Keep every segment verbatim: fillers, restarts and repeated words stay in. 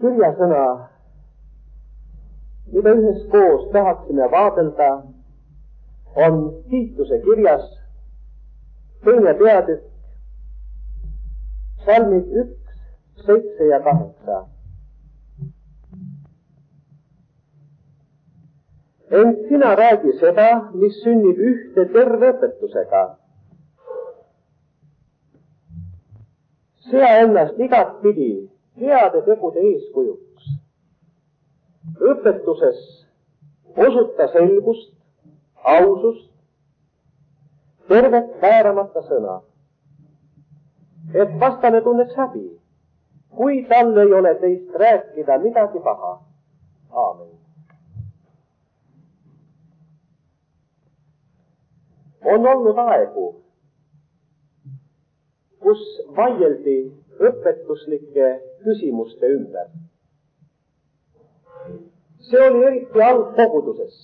kirjasõna, mida üheskoos tahaksime vaadelda, on Tiituse kirjas teine peatükk, salmid üks, seitse ja kaheksa. Ent sina räägi seda, mis sünnib ühte terve õpetusega. Sea ennast igat pidi heade tegude eeskujuks. Õpetuses osuta selgust, ausust, tervet vääramata sõna, et vastane tunneks häbi, kui tal ei ole teist rääkida midagi paha. Aamen. On olnud aegu, kus vaieldi õpetuslike küsimuste ümber. See oli eriti algkoguduses.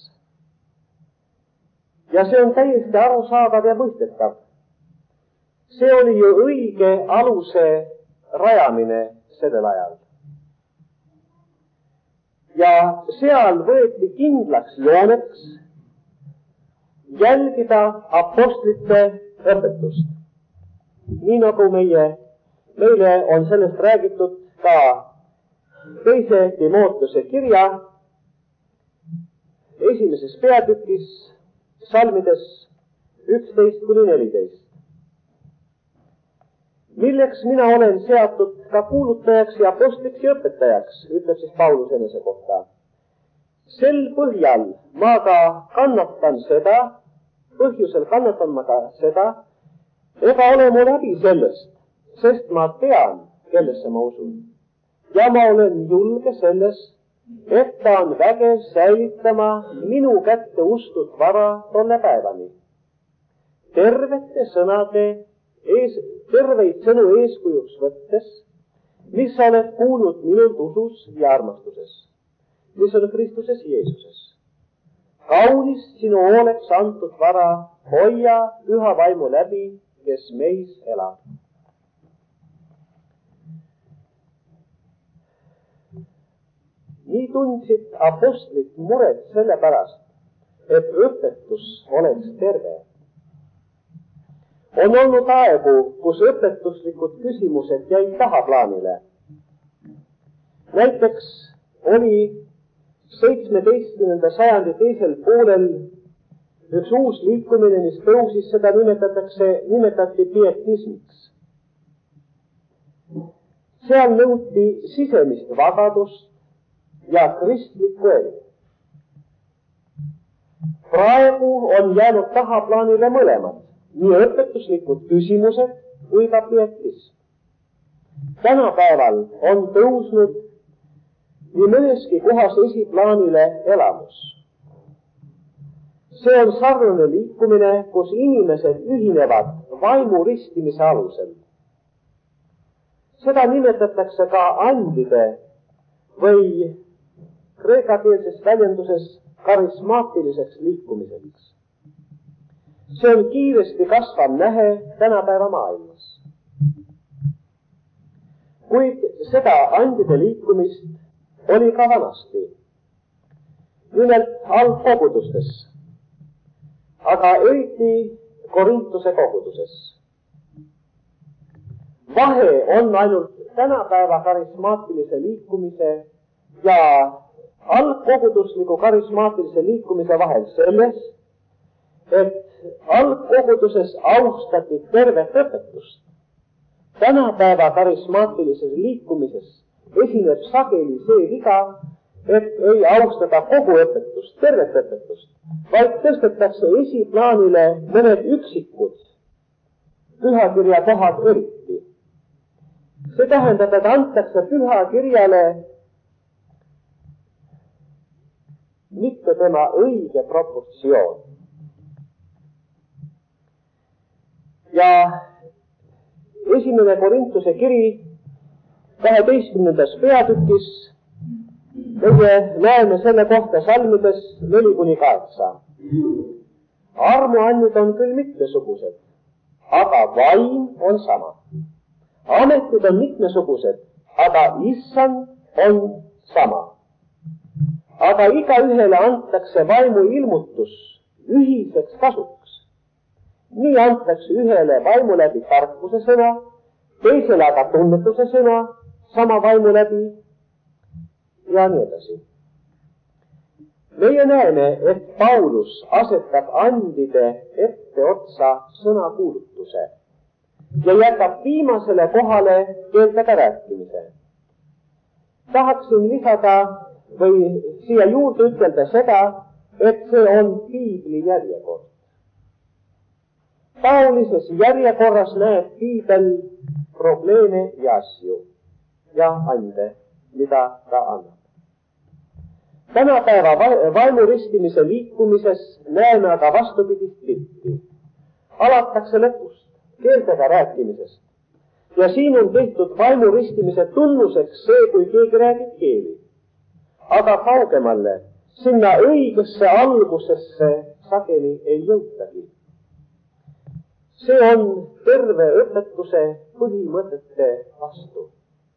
Ja see on täiesti arusaadav ja mõistetav. See oli ju õige aluse rajamine sellel ajal. Ja seal võeti kindlaks jooneks jälgida apostlite õpetust. Nii nagu meie, meile on sellest räägitud ka teise Timootuse kirja esimeses peatükis, salmides üksteist kuni neliteist. Milleks mina olen seatud ka kuulutajaks ja apostliks ja õpetajaks, ütleb siis Paulus enese kohta. Sel põhjal ma ka kannatan seda, põhjusel kannatan ma ka seda, ega ole mul häbi sellest, sest ma tean, kellesse ma usun. Ja ma olen julge selles, et ta on vägev säilitama minu kätte ustud vara tolle päevani. Tervete sõnade, ees, terveid sõnu eeskujuks võttes, mis sa oled kuulnud minult usus ja armastuses, mis on Kristuses Jeesuses. Kaunis sinu hooleks antud vara hoia püha vaimu läbi, kes meis elab. Nii tundsid apostlid muret selle pärast, et õpetus oleks terve. On olnud aegu, kus õpetuslikud küsimused jäid tahaplaanile. Näiteks oli seitsmeteistkümnenda sajandi teisel poolel üks uus liikumine, mis tõusis, seda nimetatakse, nimetati pietismiks. Seal nõuti sisemist vabadust ja kristlikku elu. Praegu on jäänud tahaplaanile mõlemad, nii õpetuslikud küsimused kui ka pietism. Tänapäeval on tõusnud nii mõneski kohas esiplaanile elamus. See on sarnane liikumine, kus inimesed ühinevad vaimu ristimise alusel. Seda nimetatakse ka andide või kreekakeelses väljenduses karismaatiliseks liikumiseks. See on kiiresti kasvav nähe tänapäeva maailmas. Kuid seda andide liikumist oli ka vanasti, nimelt algkogudustes, aga eriti Korintuse koguduses. Vahe on ainult tänapäeva karismaatilise liikumise ja algkogudusliku karismaatilise liikumise vahel selles, et algkoguduses austati tervet õpetust. Tänapäeva karismaatilises liikumises esineb sageli see viga, et ei austada kogu õpetust, tervet õpetust, vaid tõstetakse esiplaanile mõned üksikud pühakirja kohad eriti. See tähendab, et antakse pühakirjale mitte tema õige proportsioon. Ja esimene Korintuse kiri kaheteistkümnendas peatükis meie näeme selle kohta salmides neli kuni kaheksa. Armuandid on küll mitmesugused, aga vaim on sama. Ametid on mitmesugused, aga issand on sama. Aga igaühele antakse vaimu ilmutus ühiseks kasuks. Nii antakse ühele vaimu läbi tarkuse sõna, teisele aga tunnetuse sõna sama vaimu läbi ja nii edasi. Meie näeme, et Paulus asetab andide etteotsa sõnakuulutuse ja jätab viimasele kohale keeltega rääkimise. Tahaksin lisada või siia juurde ütelda seda, et see on piibli järjekord. Taolises järjekorras näeb piibel probleeme ja asju ja ande, mida ta annab. Tänapäeva vaimuristimise liikumises näeme aga vastupidist pilti. Alatakse lõpust, keeltega rääkimisest. Ja siin on tehtud vaimuristimise tunnuseks see, kui keegi räägib keeli. Aga kaugemale, sinna õigesse algusesse sageli ei jõutagi. See on terve õpetuse põhimõtete vastu.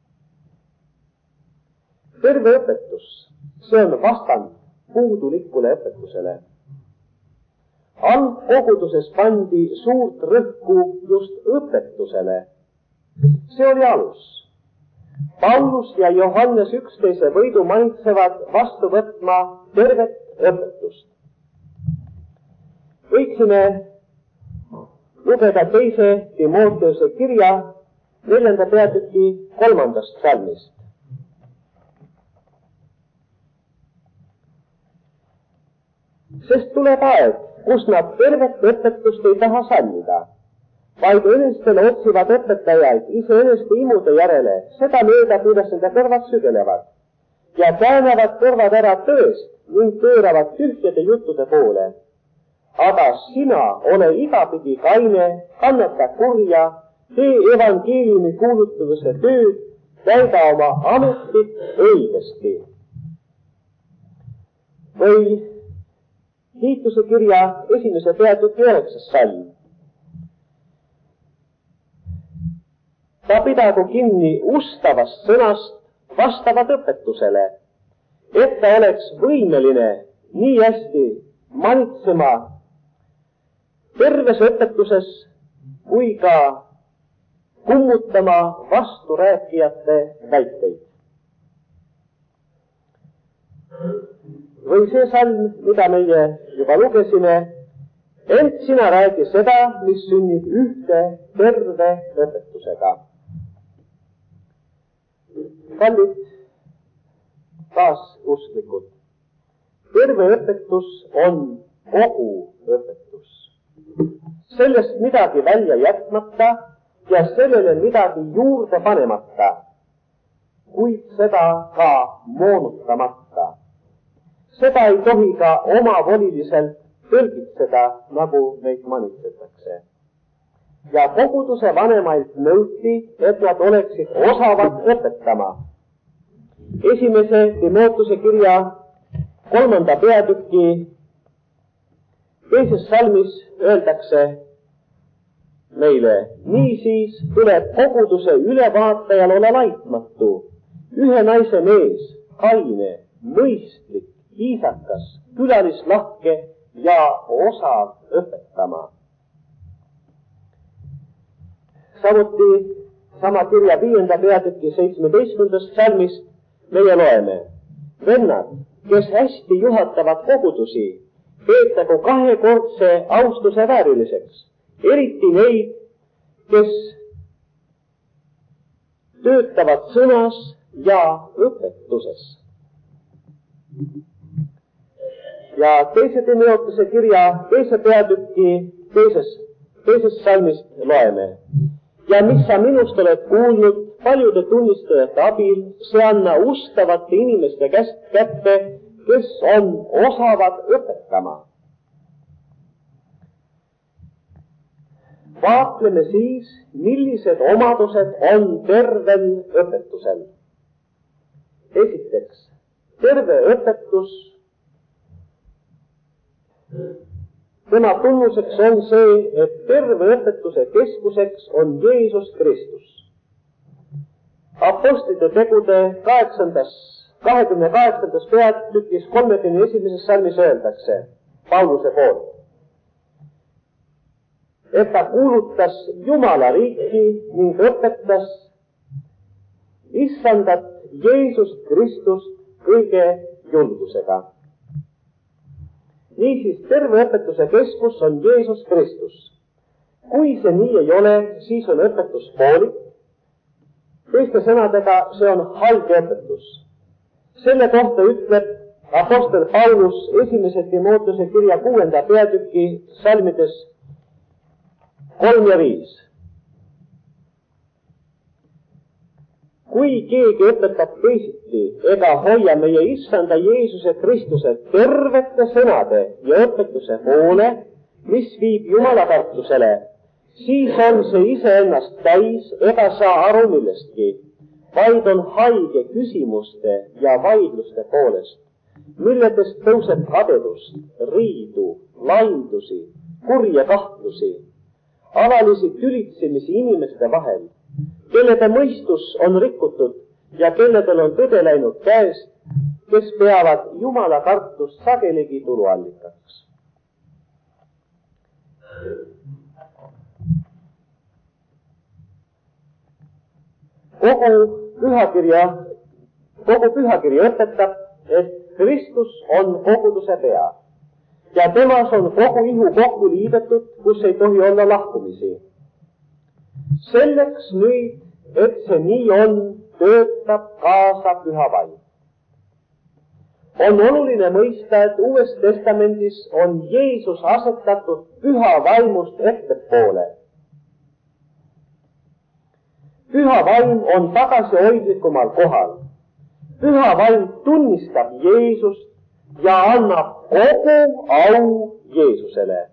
Terve õpetus, see on vastand puudulikule õpetusele. Algkoguduses pandi suurt rõhku just õpetusele. See oli alus. Paulus ja Johannes üksteise võidu manitsevad vastu võtma tervet õpetust. Võiksime lugeda teise Timoteuse kirja neljanda peatüki kolmandast salmist. Sest tuleb aeg, kus nad tervet õpetust ei taha sallida, vaid enestele otsivad õpetajaid iseeneste imude järele, seda mööda, kuidas nende kõrvad sügelevad, ja käänavad kõrvad ära tööst ning pööravad tühjade juttude poole. Aga sina ole igapidi kaine, kannata kurja, tee evangeeliumi kuulutavuse tööd, täida oma ametit õigesti. Või Tiituse kirja esimese peatüki üheksas salm. Ta pidagu kinni ustavast sõnast vastavat õpetusele, et ta oleks võimeline nii hästi manitsema terves õpetuses kui ka kummutama vasturääkijate väiteid. Või see salm, mida meie juba lugesime, ent sina räägi seda, mis sünnib ühte terve õpetusega. Kallid kaasuslikud, terve õpetus on kogu õpetus. Sellest midagi välja jätmata ja sellele midagi juurde panemata, kuid seda ka moonutamata. Seda ei tohi ka omavoliliselt tõlgitseda, nagu neid manitsetakse. Ja koguduse vanemailt nõuti, et nad oleksid osavad õpetama. Esimese Timoteuse kirja kolmanda peatüki teises salmis öeldakse meile, niisiis tuleb koguduse ülevaatajal olla laitmatu, ühe naise mees, kaine, mõistlik, viisakas, külalislahke ja osav õpetama. Samuti sama kirja viienda peatüki seitsmeteistkümnendast salmist meie loeme. Vennad, kes hästi juhatavad kogudusi, peetagu kahekordse austuse vääriliseks, eriti neid, kes töötavad sõnas ja õpetuses. Ja teise Timoteuse kirja teise peatüki teises, teises salmist loeme. Ja mis sa minust oled kuulnud paljude tunnistajate abil, see anna ustavate inimeste käest kätte, kes on osavad õpetama. Vaatleme siis, millised omadused on tervel õpetusel. Esiteks, terve õpetus, tema tunnuseks on see, et terve õpetuse keskuseks on Jeesus Kristus. Apostlite tegude kaheksandas, kahekümne kaheksandas peatükis kolmekümne esimeses salmis öeldakse Pauluse poolt, et ta kuulutas Jumala riiki ning õpetas issandat Jeesust Kristust kõige julgusega. Niisiis, terve õpetuse keskus on Jeesus Kristus. Kui see nii ei ole, siis on õpetus poolik. Teiste sõnadega, see on halge õpetus. Selle kohta ütleb apostel Paulus esimese Timootuse kirja kuuenda peatüki salmides kolm ja viis. Kui keegi õpetab teisiti ega hoia meie issanda Jeesuse Kristuse tervete sõnade ja õpetuse poole, mis viib Jumala kartusele, siis on see iseennast täis ega saa aru millestki, vaid on haige küsimuste ja vaidluste poolest, milletest tõuseb kadedust, riidu, laindusi, kurje kahtlusi, alalisi tülitsemisi inimeste vahel, kellede mõistus on rikutud ja kelledel on tõde läinud käest, kes peavad Jumala kartust sageligi tuluallikaks. Kogu pühakirja, kogu pühakiri õpetab, et Kristus on koguduse pea ja temas on kogu ihu kokku liidetud, kus ei tohi olla lahkumisi. Selleks nüüd, et see nii on, töötab kaasa püha vaim. On oluline mõista, et Uues Testamendis on Jeesus asetatud püha vaimust ettepoole. Püha vaim on tagasihoidlikumal kohal. Püha vaim tunnistab Jeesust ja annab kogu au Jeesusele.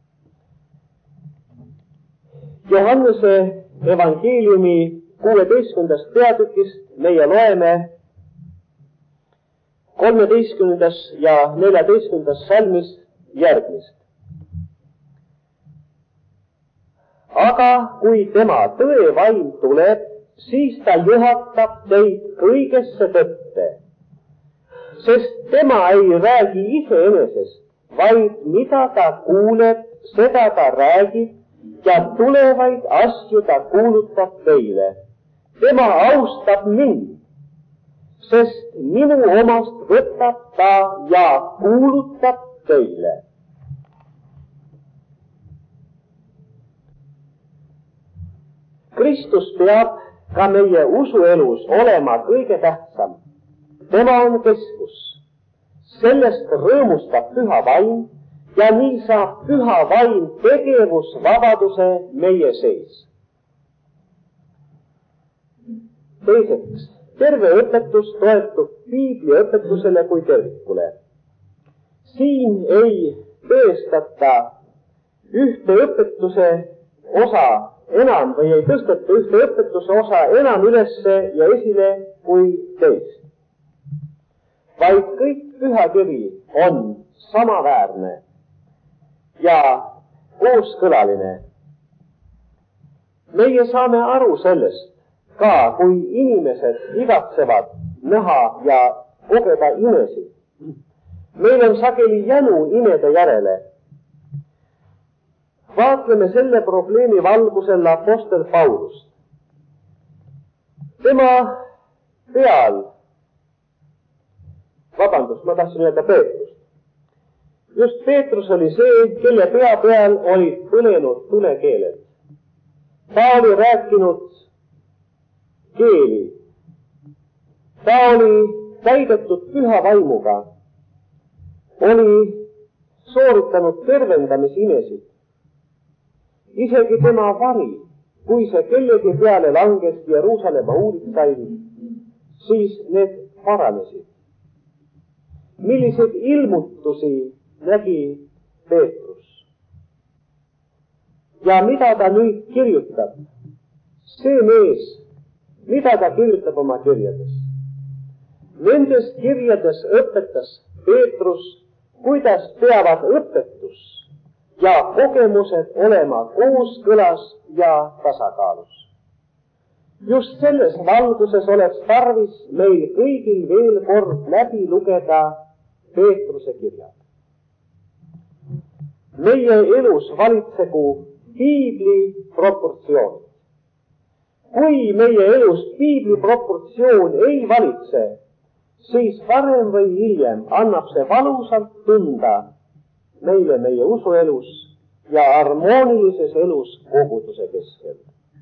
Johannese evangeeliumi kuueteistkümnendast peatükist meie loeme kolmeteistkümnendas ja neljateistkümnendas salmis järgmist. Aga kui tema tõevaim tuleb, siis ta juhatab teid kõigesse tõtte, sest tema ei räägi iseenesest, vaid mida ta kuuleb, seda ta räägib ja tulevaid asju ta kuulutab teile. Tema austab mind, sest minu omast võtab ta ja kuulutab teile. Kristus peab ka meie usuelus olema kõige tähtsam. Tema on keskus. Sellest rõõmustab püha vaim ja nii saab püha vaim tegevusvabaduse meie sees. Teiseks, terve õpetus toetub Piibli õpetusele kui tervikule. Siin ei tõestata ühte õpetuse osa enam või ei tõsteta ühte õpetuse osa enam ülesse ja esile kui teist. Vaid kõik pühakiri on samaväärne ja kooskõlaline. Meie saame aru sellest ka, kui inimesed igatsevad näha ja kogeda imesid. Meil on sageli jänu imede järele. Vaatleme selle probleemi valgusel apostel Paulust. Tema peal, vabandust, ma tahtsin öelda Peetrust. Just Peetrus oli see, kelle pea peal olid põlenud tulekeeled. Ta oli rääkinud keeli. Ta oli täidetud püha vaimuga. Oli sooritanud tervendamisimesid. Isegi tema vari, kui see kellegi peale langes Jeruusalemma uulitsail, siis need paranesid. Milliseid ilmutusi nägi Peetrus? Ja mida ta nüüd kirjutab? See mees, mida ta kirjutab oma kirjades? Nendes kirjades õpetas Peetrus, kuidas peavad õpetus ja kogemused olema kooskõlas ja tasakaalus. Just selles valguses oleks tarvis meil kõigil veel kord läbi lugeda Peetruse kirjad. Meie elus valitsegu piibli proportsioonid. Kui meie elus piibli proportsioon ei valitse, siis varem või hiljem annab see valusalt tunda meile meie usuelus ja harmoonilises elus koguduse keskel.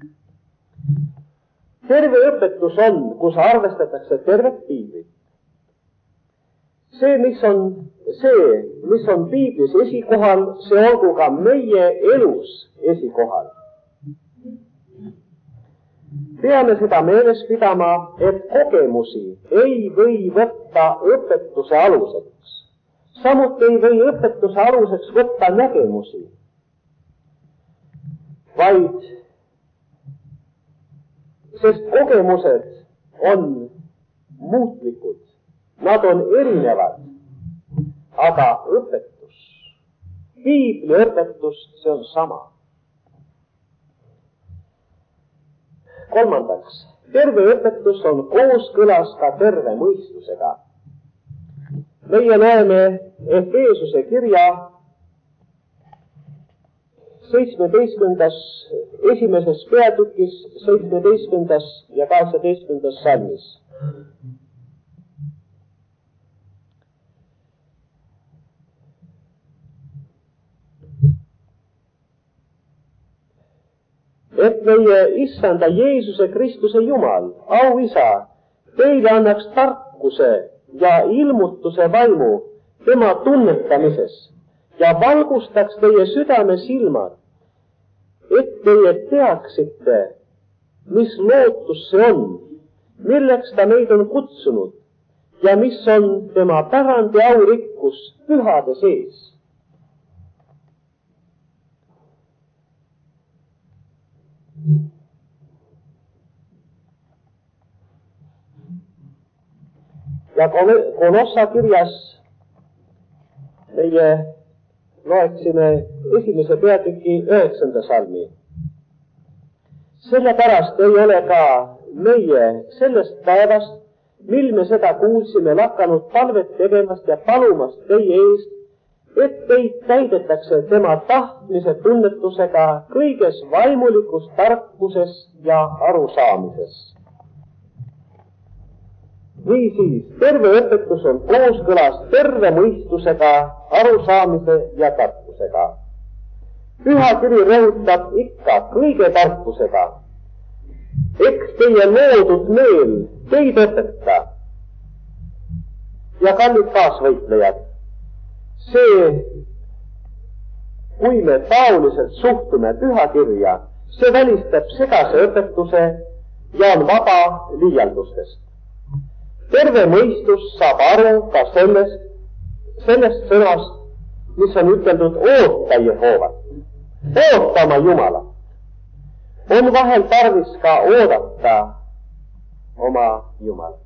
Terve õpetus on, kus arvestatakse tervet piiblit. See, mis on, see, mis on piiblis esikohal, see olgu ka meie elus esikohal. Peame seda meeles pidama, et kogemusi ei või võtta õpetuse aluseks. Samuti ei või õpetuse aluseks võtta nägemusi, vaid sest kogemused on muutlikud, nad on erinevad, aga õpetus, piibli õpetus, see on sama. Kolmandaks, terve õpetus on kooskõlas ka terve mõistusega. Meie näeme Efeesuse kirja seitsmeteistkümnendas esimeses peatükis, seitsmeteistkümnendas ja kaheksateistkümnendas salmis. Et meie issanda Jeesuse Kristuse Jumal, au isa, teile annaks tarkuse ja ilmutuse vaimu tema tunnetamises ja valgustaks teie südame silmad, et teie teaksite, mis lootus see on, milleks ta meid on kutsunud ja mis on tema pärandi aurikkus pühade sees. Ja Kolossa kirjas meie loeksime esimese peatüki üheksanda salmi. Sellepärast ei ole ka meie sellest päevast, mil me seda kuulsime, lakanud palvet tegemast ja palumast teie eest, et teid täidetakse tema tahtmise tunnetusega kõiges vaimulikus tarkuses ja arusaamises. Niisiis, terve õpetus on kooskõlas terve mõistusega, arusaamise ja tarkusega. Püha kiri rõhutab ikka kõige tarkusega. Eks teie loodud meel teid õpeta. Ja kallid kaasvõitlejad, see, kui me taoliselt suhtume püha kirja, see välistab segase õpetuse ja on vaba liialdustest. Terve mõistus saab aru ka sellest, sellest sõnast, mis on üteldud oota Jehovat, oota oma Jumalat. On vahel tarvis ka oodata oma Jumalat.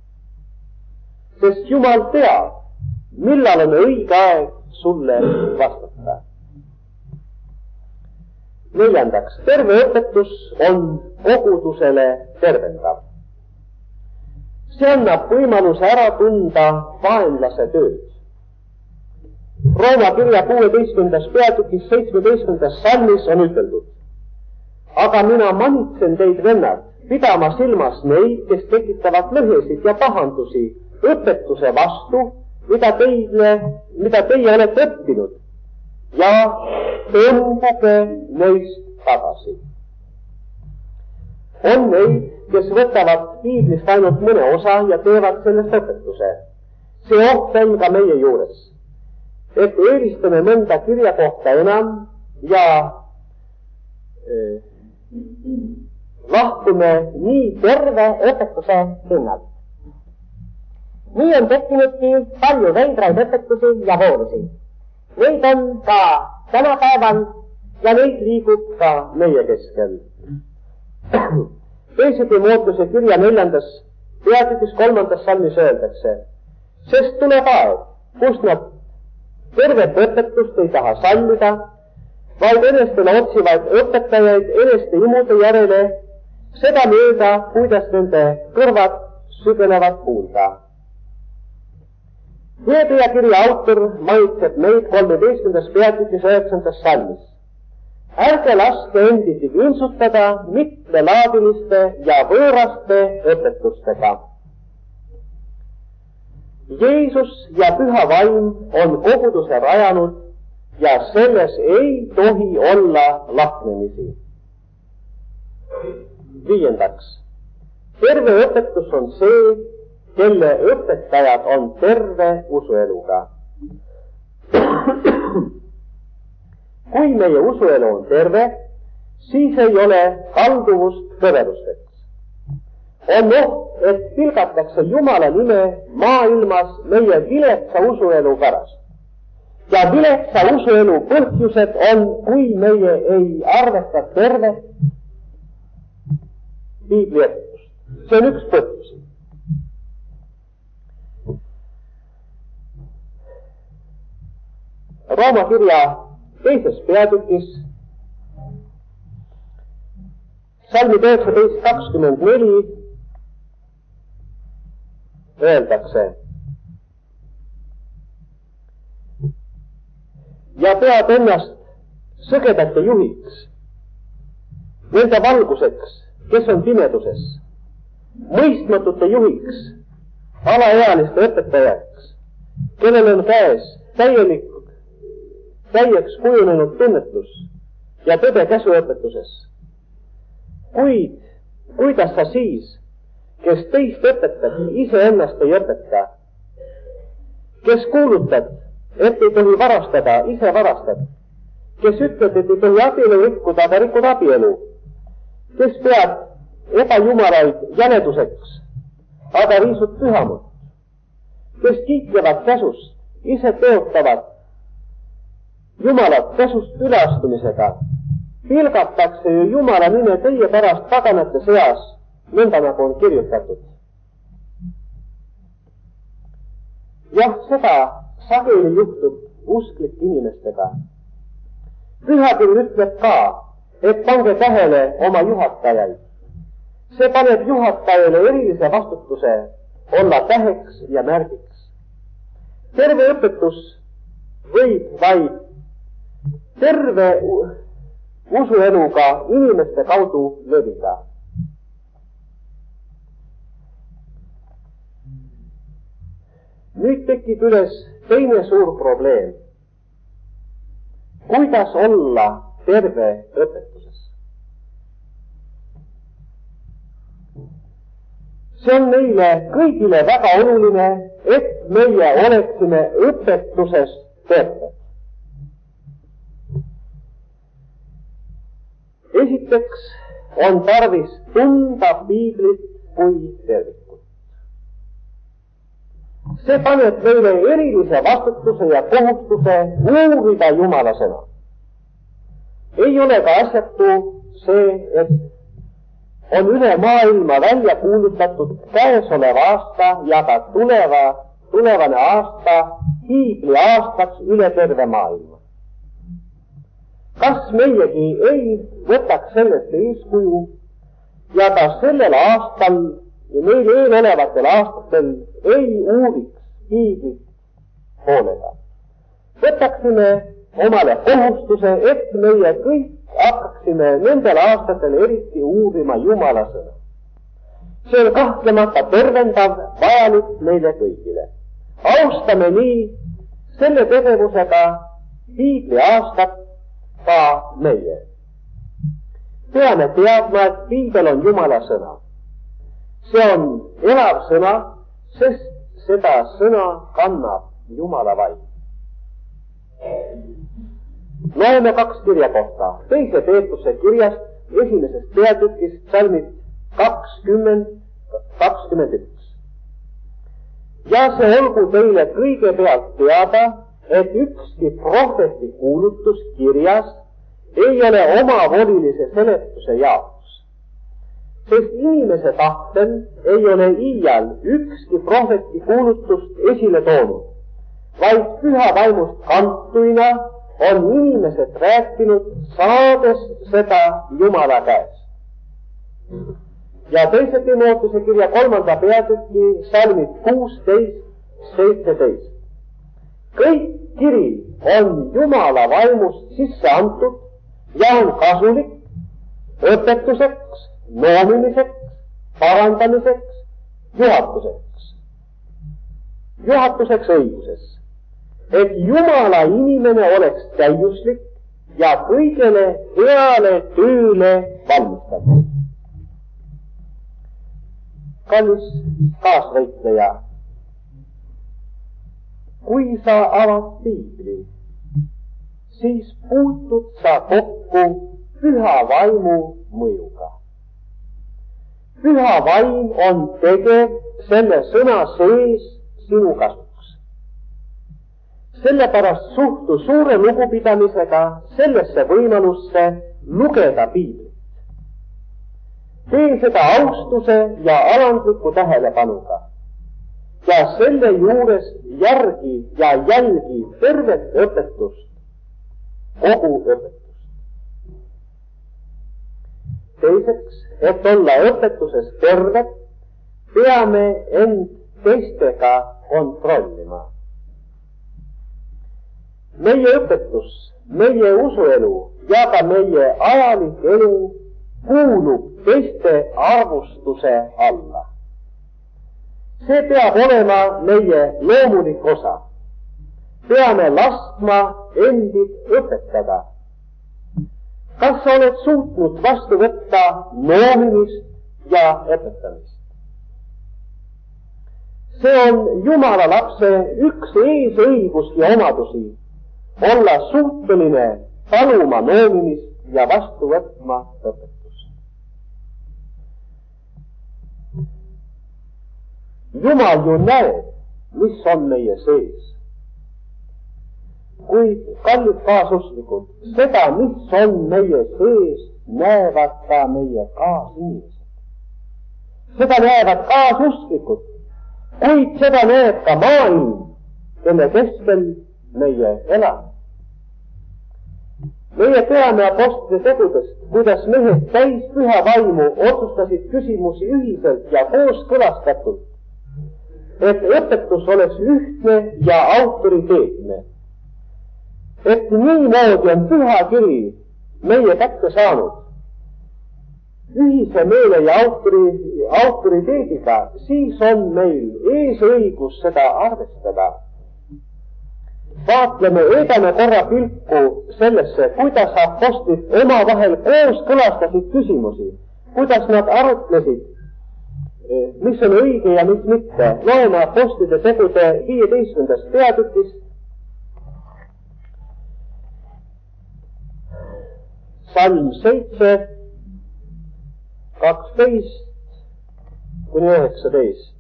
Sest Jumal teab, millal on õige aeg sulle vastata. Neljandaks, terve õpetus on kogudusele tervendav. See annab võimaluse ära tunda vaenlase tööd. Rooma kirja kuueteistkümnendas peatükis seitsmeteistkümnendas salmis on üteldud: aga mina manitsen teid, vennad, pidama silmas neid, kes tekitavad lõhesid ja pahandusi õpetuse vastu, mida teile, mida teie olete õppinud, ja tõmbuge neist tagasi. On neid, kes võtavad piiblist ainult mõne osa ja teevad sellest õpetuse. See oht on ka meie juures, et eelistame mõnda kirja kohta enam ja eh, lahkume nii terve õpetuse hinnalt. Nii on tekkinudki palju veidraid õpetusi ja voorusi. Neid on ka tänapäeval ja neid liigub ka meie keskel. Teise Timootuse kirja neljandas peatükis kolmandas salmis öeldakse: sest tuleb aeg, kus nad tervet õpetust ei taha sallida, vaid enestele otsivaid õpetajaid eneste imude järele, seda mööda, kuidas nende kõrvad sügenevad kuulda. Hebrea kirja autor maitseb meid kolmeteistkümnendas peatükis üheksandas salmis. Ärge laske endisi vintsutada mitmelaadiliste ja võõraste õpetustega. Jeesus ja püha vaim on koguduse rajanud ja selles ei tohi olla lahknemisi. Viiendaks. Terve õpetus on see, kelle õpetajad on terve usueluga. Kui meie usuelu on terve, siis ei ole kalduvust kõverusteks. On oht, et pilgatakse Jumala nime maailmas meie viletsa usuelu pärast. Ja viletsa usuelu põhjused on, kui meie ei arvesta tervet piibliõpetust. See on üks põhjus. Rooma kirja teises peatükis salmid üheksateist kakskümmend neli öeldakse: ja peab ennast sõgedate juhiks, nende valguseks, kes on pimeduses, mõistmatute juhiks, alaealiste õpetajaks, kellel on käes täielik täieks kujunenud tunnetus ja tõde käsuõpetuses. Kuid kuidas sa siis, kes teist õpetad, iseennast ei õpeta, kes kuulutad, et ei tohi varastada, ise varastad, kes ütled, et ei tohi abielu rikkuda, aga rikkud abielu, kes peab ebajumalaid jäleduseks, aga riisud pühamut, kes kiitlevad käsust, ise teotavad Jumalat käsust üleastumisega, pilgatakse ju Jumala nime teie pärast paganate seas, nõnda nagu on kirjutatud. Jah, seda sageli juhtub usklik inimestega. Pühakiri ütleb ka, et pange tähele oma juhatajaid. See paneb juhatajale erilise vastutuse olla täheks ja märgiks. Terve õpetus võib vaid terve usueluga inimeste kaudu levida. Nüüd tekib üles teine suur probleem. Kuidas olla terve õpetuses? See on meile kõigile väga oluline, et meie oleksime õpetuses terved. Esiteks on tarvis tunda piiblit kui tervikut. See paneb meile erilise vastutuse ja kohustuse uurida Jumala sõna. Ei ole ka asjatu see, et on üle maailma välja kuulutatud käesoleva aasta ja ka tuleva, tulevane aasta hiigli aastaks üle terve maailma. Kas meiegi ei võtaks sellest eeskuju ja ka sellel aastal ja meil eelolevatel aastatel ei uuriks piiblit hoolega. Võtaksime omale kohustuse, et meie kõik hakkaksime nendel aastatel eriti uurima Jumala sõna. See on kahtlemata tervendav vajalik meile kõigile. Austame nii selle tegevusega piibli aastat ka meie. Peame teadma, et piibel on Jumala sõna. See on elav sõna, sest seda sõna kannab Jumala vaim. Loeme kaks kirja kohta. Teise Peetruse kirjast esimesest peatükist salmid kakskümmend, kakskümmend üks. Ja see olgu teile kõigepealt teada, et ükski prohveti kuulutus kirjas ei ole omavolilise seletuse jaoks. Sest inimese tahtel ei ole iial ükski prohveti kuulutust esile toonud, vaid püha vaimust kantuina on inimesed rääkinud, saades seda Jumala käest. ja teise Timootuse kirja kolmanda peatüki salmid kuusteist, seitseteist. Kõik kiri on Jumala vaimust sisse antud ja on kasulik õpetuseks, noomimiseks, parandamiseks, juhatuseks. Juhatuseks õiguses, et Jumala inimene oleks täiuslik ja kõigele heale tööle valmistatud. Kallis kaasvõitleja, kui sa avad piibli, siis puutud sa kokku püha vaimu mõjuga. Püha vaim on tegev selle sõna sees sinu kasuks. Sellepärast suhtu suure lugupidamisega sellesse võimalusse lugeda piiblit. Tee seda austuse ja alandliku tähelepanuga ja selle juures järgi ja jälgi tervet õpetust, kogu õpetust. Teiseks, et olla õpetuses tervet, peame end teistega kontrollima. Meie õpetus, meie usuelu ja ka meie ajalik elu kuulub teiste arvustuse alla. See peab olema meie loomulik osa. Peame laskma endid õpetada. Kas sa oled suutnud vastu võtta noomimist ja õpetamist? See on Jumala lapse üks eesõigus ja omadusi, olla suuteline taluma noomimist ja vastu võtma õpetust. Jumal ju näeb, mis on meie sees. Kuid kallid kaasuslikud, seda, mis on meie sees, näevad ka meie kaasinimesed. Seda näevad kaasuslikud, kuid seda näeb ka maailm, kelle keskel meie elame. Meie teame apostlite tegudest, kuidas mehed täis püha vaimu otsustasid küsimusi ühiselt ja kooskõlastatult, et õpetus oleks ühtne ja autoriteetne. Et niimoodi on püha kiri meie kätte saanud. Ühise meele ja autori, autoriteediga, siis on meil eesõigus seda arvestada. Vaatleme eedame korra pilku sellesse, kuidas apostlid omavahel kooskõlastasid küsimusi, kuidas nad arutlesid, mis on õige ja mis mitte. Loeme apostlite tegude viieteistkümnendast peatükist. Salm seitse, kaksteist kuni üheksateist.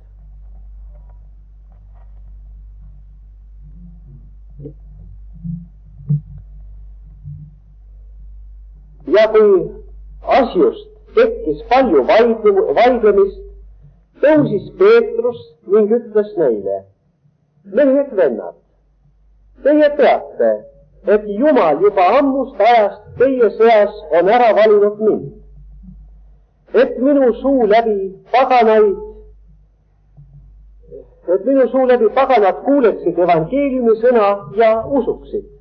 Ja kui asjust tekkis palju vaidlemist, tõusis Peetrus ning ütles neile: mehed vennad, teie teate, et Jumal juba ammust ajast teie seas on ära valinud mind, et minu suu läbi paganaid, et minu suu läbi paganad kuuleksid evangeeliumi sõna ja usuksid.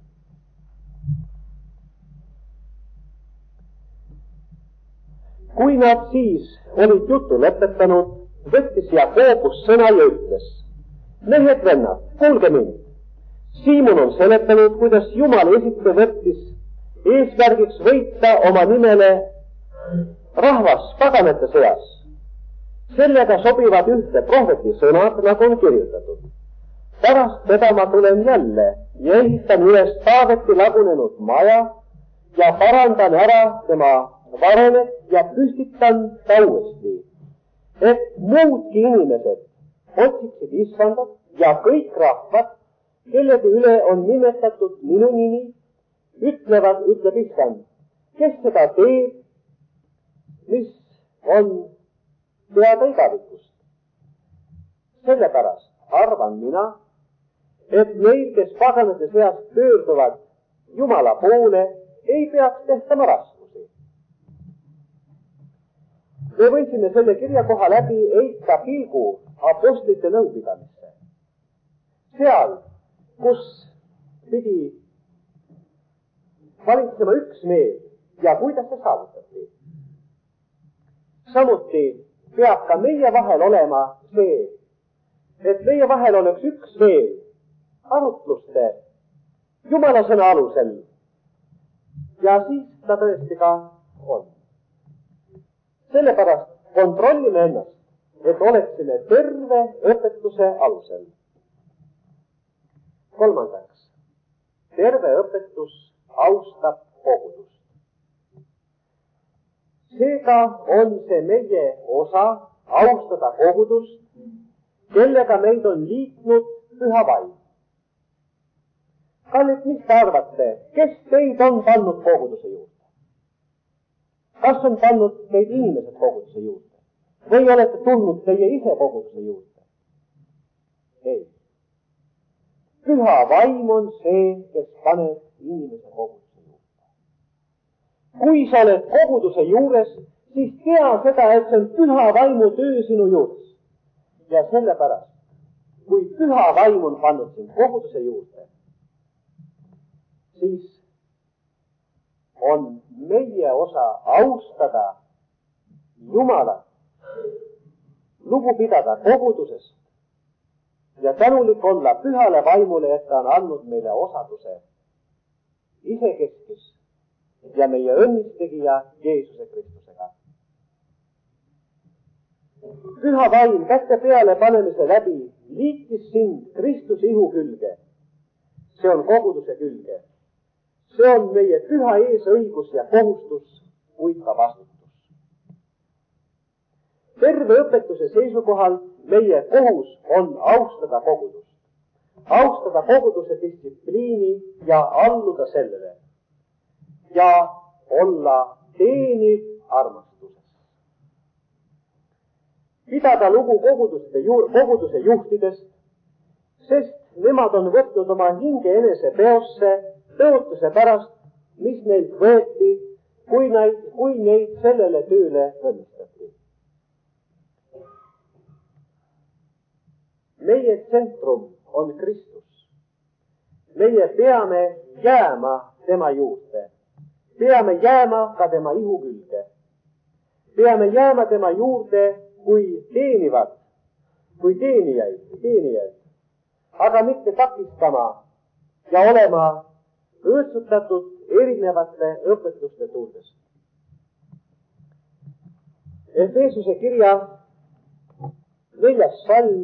Kui nad siis olid jutu lõpetanud, võttis Jakobus sõna ja ütles: mehed vennad, kuulge mind. Siimon on seletanud, kuidas Jumal esite võttis eesmärgiks võita oma nimele rahvas paganate seas. Sellega sobivad ühte prohveti sõnad, nagu on kirjutatud. Pärast seda ma tulen jälle ja ehitan üles Taaveti lagunenud maja ja parandan ära tema varemed ja püstitan ta uuesti, et muudki inimesed otsiksid Issandat ja kõik rahvad, kellede üle on nimetatud minu nimi, ütlevad, ütleb Issand, kes seda teeb, mis on teada igavikust. Sellepärast arvan mina, et neil, kes paganate seast pöörduvad Jumala poole, ei peaks tehtama raskusi. me võisime selle kirjakoha läbi heita pilgu apostlite nõupidamisse. Seal, kus pidi valitsema üksmeel ja kuidas see saavutati. Samuti peab ka meie vahel olema see, et meie vahel oleks üksmeel arutluste Jumala sõna alusel. Ja siis ta tõesti ka on. Sellepärast kontrollime ennast, et oleksime terve õpetuse alusel. Kolmandaks, terve õpetus austab kogudust. Seega on see meie osa austada kogudust, kellega meid on liitnud püha vaim. Kallid, mis te arvate, kes teid on pannud koguduse juurde? Kas on pannud teid inimesed koguduse juurde? Või olete tulnud teie ise koguduse juurde? Ei. Püha vaim on see, kes paneb inimese koguduse juurde. Kui sa oled koguduse juures, siis tea seda, et see on püha vaimu töö sinu juures. Ja sellepärast, kui püha vaim on pannud sind koguduse juurde, siis on meie osa austada Jumalat, lugu pidada kogudusest ja tänulik olla pühale vaimule, et ta on andnud meile osaduse isekeskis ja meie õnnistegija Jeesuse Kristusega. Püha vaim kätte peale panemise läbi liitis sind Kristuse ihu külge. See on koguduse külge. See on meie püha eesõigus ja kohustus, kuid ka vastutus. Terve õpetuse seisukohal meie kohus on austada kogudust. Austada koguduse distsipliini ja alluda sellele. Ja olla teeniv armastuses. Pidada lugu koguduse, koguduse juhtidest, sest nemad on võtnud oma hinge enese peosse tõotuse pärast, mis neilt võeti, kui neid, kui neid sellele tööle õnnistati. Meie tsentrum on Kristus. Meie peame jääma tema juurde. Peame jääma ka tema ihu külge. Peame jääma tema juurde kui teenivad, kui teenijaid, teenijaid, aga mitte takistama ja olema õõtsutatud erinevate õpetuste tuldest. Efeesuse kirja neljas salm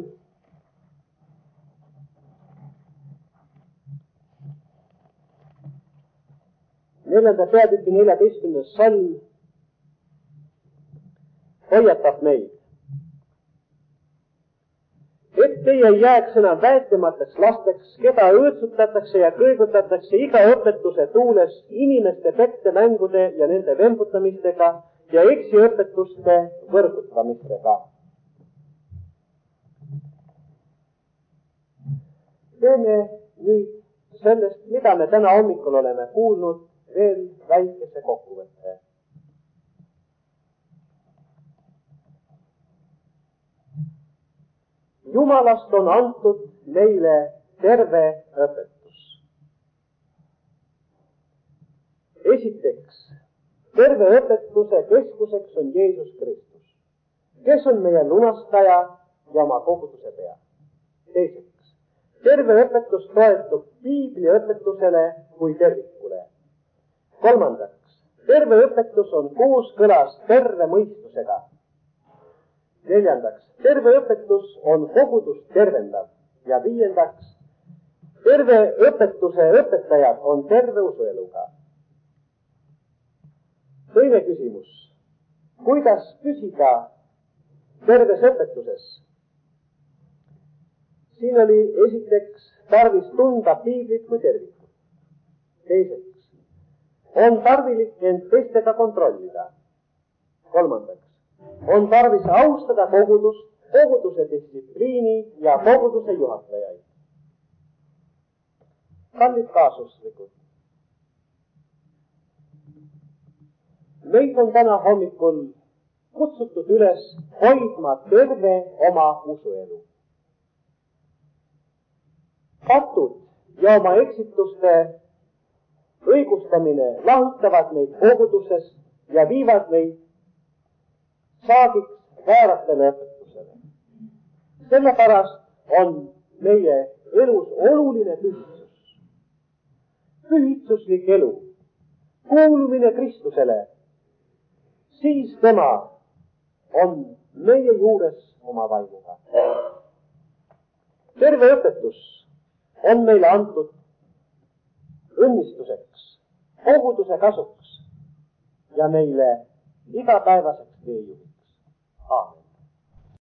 neljanda peatüki neljateistkümnes salm hoiatab meid, et teie ei jääks enam väetemateks lasteks, keda õõtsutatakse ja kõigutatakse iga õpetuse tuules inimeste pettemängude ja nende vembutamistega ja eksiõpetuste võrgutamistega. Teeme nüüd sellest, mida me täna hommikul oleme kuulnud, veel väikese kokkuvõtte. Jumalast on antud meile terve õpetus. Esiteks, terve õpetuse keskuseks on Jeesus Kristus, kes on meie lunastaja ja oma koguduse pea. Teiseks, terve õpetus toetub Piibli õpetusele kui tervikule. Kolmandaks, terve õpetus on kooskõlas terve mõistusega. Neljandaks, terve õpetus on kogudust tervendav. Ja viiendaks, terve õpetuse õpetajad on terve usueluga. Teine küsimus, kuidas püsida terves õpetuses? Siin oli esiteks tarvis tunda Piiblit kui tervikut. Teiseks, on tarvilik end teistega kontrollida. Kolmandaks, on tarvis austada kogudust, koguduse distsipliini ja koguduse juhatajaid. Kallid kaasuslikud, meid on täna hommikul kutsutud üles hoidma terve oma usuelu. Patud ja oma eksituste õigustamine lahutavad meid kogudusest ja viivad meid saagiks vääratele õpetusele. Sellepärast on meie elus oluline pühitsus. Pühitsuslik elu, kuulumine Kristusele, siis tema on meie juures oma vaimuga. Terve õpetus on meile antud õnnistuseks, koguduse kasuks ja meile igapäevaseks teejuhiks. Aamen.